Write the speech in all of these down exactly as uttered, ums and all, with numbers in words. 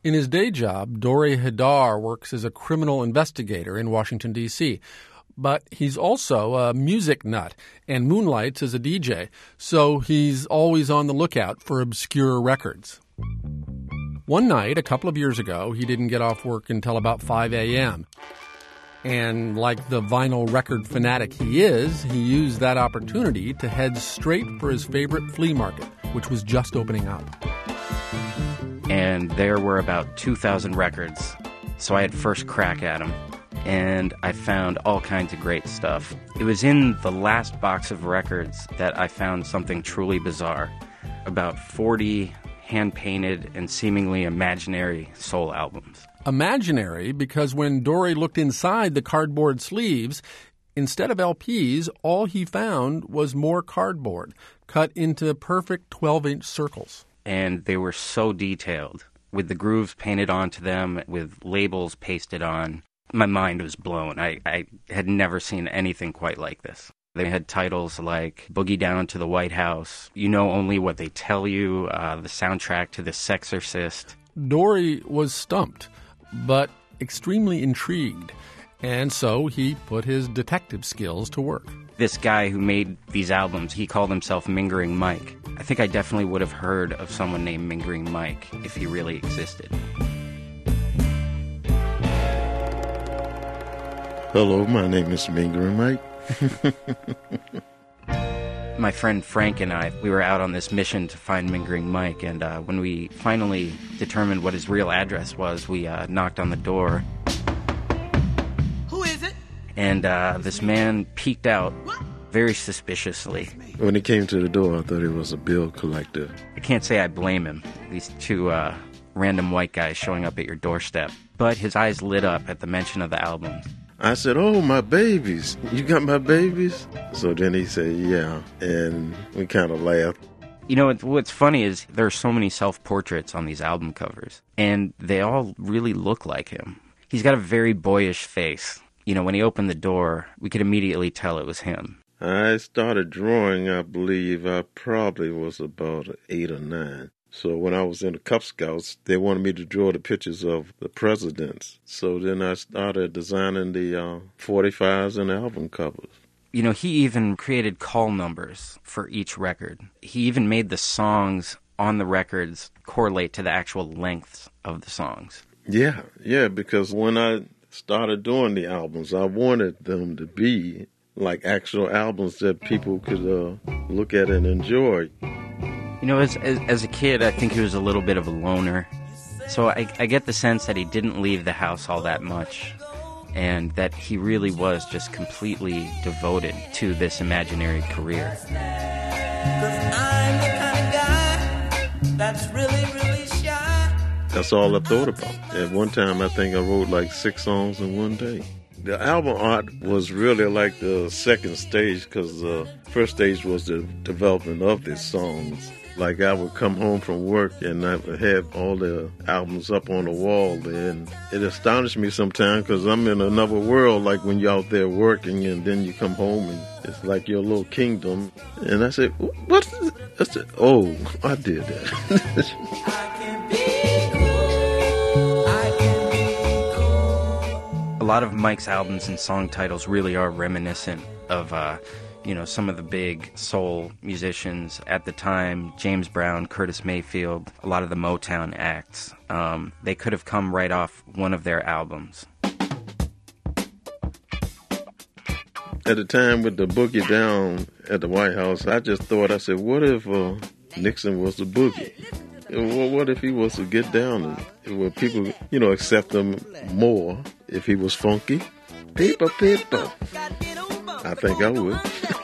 In his day job, Dore Hadar works as a criminal investigator in Washington, D C, but he's also a music nut and moonlights as a D J, so he's always on the lookout for obscure records. One night, a couple of years ago, he didn't get off work until about five a.m., and like the vinyl record fanatic he is, he used that opportunity to head straight for his favorite flea market, which was just opening up. And there were about two thousand records, so I had first crack at them, and I found all kinds of great stuff. It was in the last box of records that I found something truly bizarre, about forty hand-painted and seemingly imaginary soul albums. Imaginary because when Dore looked inside the cardboard sleeves, instead of L Ps, all he found was more cardboard, cut into perfect twelve-inch circles. And they were so detailed, with the grooves painted onto them, with labels pasted on. My mind was blown. I, I had never seen anything quite like this. They had titles like Boogie Down to the White House, You Know Only What They Tell You, uh, the soundtrack to The Sexorcist. Dore was stumped, but extremely intrigued, and so he put his detective skills to work. This guy who made these albums, he called himself Mingering Mike. I think I definitely would have heard of someone named Mingering Mike if he really existed. Hello, my name is Mingering Mike. My friend Frank and I, we were out on this mission to find Mingering Mike, and uh, when we finally determined what his real address was, we uh, knocked on the door. Who is it? And uh, this man peeked out very suspiciously. When he came to the door, I thought he was a bill collector. I can't say I blame him. These two uh, random white guys showing up at your doorstep. But his eyes lit up at the mention of the album. I said, oh, my babies. You got my babies? So then he said, yeah. And we kind of laughed. You know, what's funny is there are so many self-portraits on these album covers, and they all really look like him. He's got a very boyish face. You know, when he opened the door, we could immediately tell it was him. I started drawing, I believe, I probably was about eight or nine. So when I was in the Cub Scouts, they wanted me to draw the pictures of the presidents. So then I started designing the uh, forty-fives and album covers. You know, he even created call numbers for each record. He even made the songs on the records correlate to the actual lengths of the songs. Yeah, yeah, because when I started doing the albums, I wanted them to be like actual albums that people could uh, look at and enjoy. You know, as, as as a kid, I think he was a little bit of a loner. So I, I get the sense that he didn't leave the house all that much, and that he really was just completely devoted to this imaginary career. 'Cause I'm the kind of guy that's really, really shy. That's all I thought about. At one time, I think I wrote like six songs in one day. The album art was really like the second stage, because the first stage was the development of these songs. Like I would come home from work and I would have all the albums up on the wall, and it astonished me sometimes because I'm in another world, like when you're out there working and then you come home and it's like your little kingdom. And I said, what is it? I said, oh, I did that. A lot of Mike's albums and song titles really are reminiscent of uh, you know, some of the big soul musicians at the time, James Brown, Curtis Mayfield, a lot of the Motown acts. Um, they could have come right off one of their albums. At the time with the Boogie Down at the White House, I just thought, I said, what if uh, Nixon was the boogie? Well, what if he was to get down and would people, you know, accept him more if he was funky? People, people. I think I would.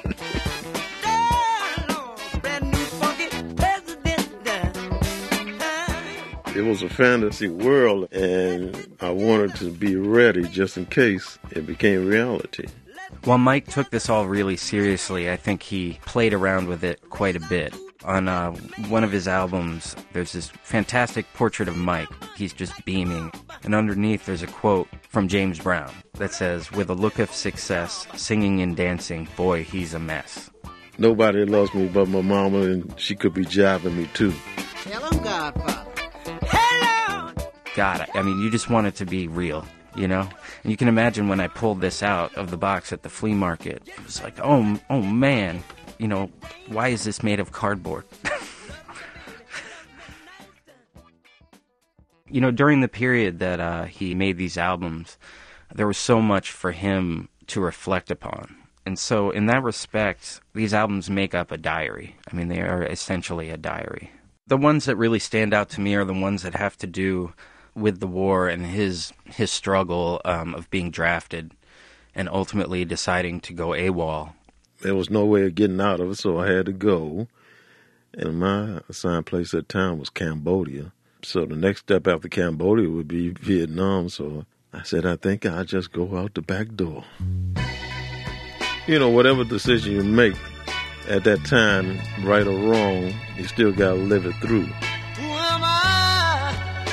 It was a fantasy world, and I wanted to be ready just in case it became reality. While Mike took this all really seriously, I think he played around with it quite a bit. On uh, one of his albums, there's this fantastic portrait of Mike. He's just beaming. And underneath, there's a quote from James Brown that says, with a look of success, singing and dancing, boy, he's a mess. Nobody loves me but my mama, and she could be jiving me too. Tell him, Godfather. Hello! God, I mean, you just want it to be real, you know? And you can imagine when I pulled this out of the box at the flea market, it was like, oh, oh man, you know, why is this made of cardboard? You know, during the period that uh, he made these albums, there was so much for him to reflect upon. And so in that respect, these albums make up a diary. I mean, they are essentially a diary. The ones that really stand out to me are the ones that have to do with the war and his his struggle um, of being drafted and ultimately deciding to go AWOL. There was no way of getting out of it, so I had to go. And my assigned place at the time was Cambodia. So the next step after Cambodia would be Vietnam. So I said, I think I'll just go out the back door. You know, whatever decision you make at that time, right or wrong, you still got to live it through. Who am I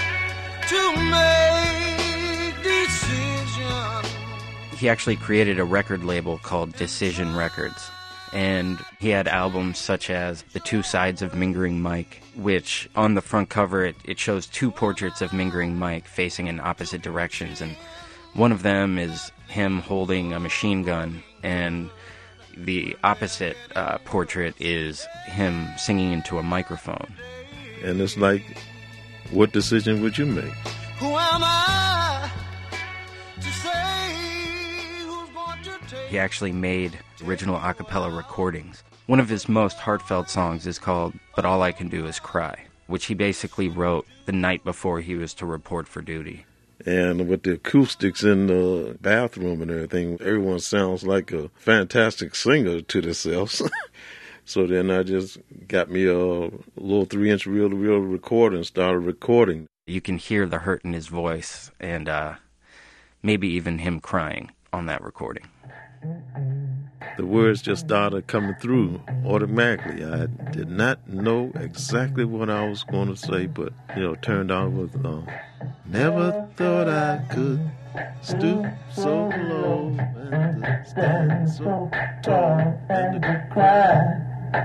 to make decisions? He actually created a record label called Decision Records. And he had albums such as The Two Sides of Mingering Mike, which on the front cover it, it shows two portraits of Mingering Mike facing in opposite directions. And one of them is him holding a machine gun, and the opposite uh, portrait is him singing into a microphone. And it's like, what decision would you make? Who am I to say who's going to take? He actually made original a cappella recordings. One of his most heartfelt songs is called But All I Can Do Is Cry, which he basically wrote the night before he was to report for duty. And with the acoustics in the bathroom and everything, everyone sounds like a fantastic singer to themselves. So then I just got me a little three-inch reel-to-reel recorder and started recording. You can hear the hurt in his voice and uh, maybe even him crying on that recording. The words just started coming through automatically. I did not know exactly what I was going to say, but, you know, it turned out with, uh, never thought I could stoop so low and to stand so tall and to cry.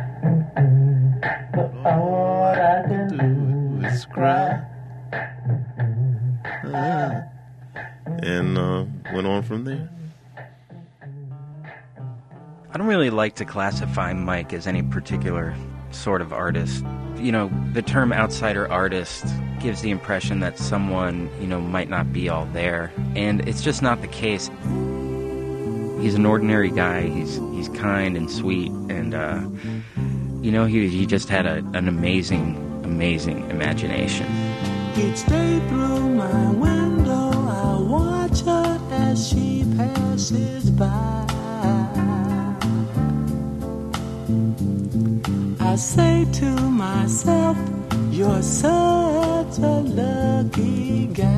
But all I can do is cry. Ah. And uh, went on from there. I don't really like to classify Mike as any particular sort of artist. You know, the term outsider artist gives the impression that someone, you know, might not be all there. And it's just not the case. He's an ordinary guy. He's he's kind and sweet. And, uh, you know, he, he just had a, an amazing, amazing imagination. Each day through my window, I watch her as she passes by. I say to myself, you're such a lucky guy.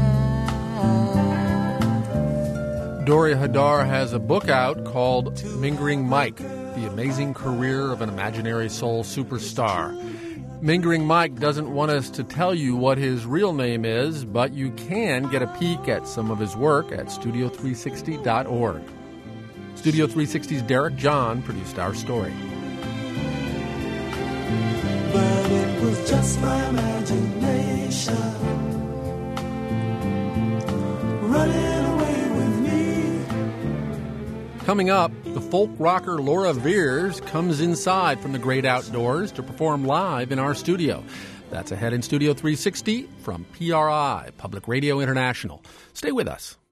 Dori Hadar has a book out called Mingering Mike, The Amazing Career of an Imaginary Soul Superstar. Mingering Mike doesn't want us to tell you what his real name is, but you can get a peek at some of his work at studio three sixty dot org. Studio three sixty's Derek John produced our story. But it was just my imagination running away with me. Coming up, the folk rocker Laura Veers comes inside from the great outdoors to perform live in our studio. That's ahead in Studio three sixty from P R I, Public Radio International. Stay with us.